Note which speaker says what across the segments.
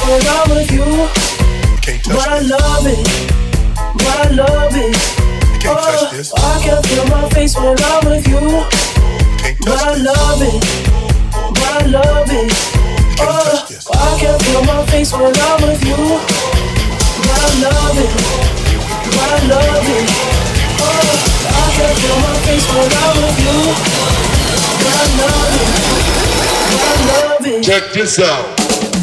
Speaker 1: when I'm with you. But I love it, but I love it. I can feel my face when I'm with you. But I love it, but I love it. I can feel my face when I'm with you. But I love it, but I love it. I can feel my face when I'm with you. But I love it, but I love it.
Speaker 2: Check this out.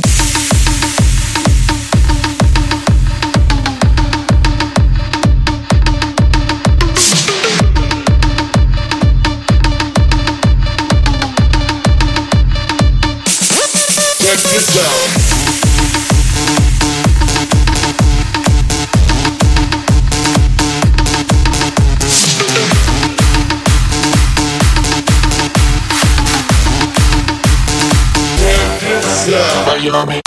Speaker 2: Check this out. Check this out.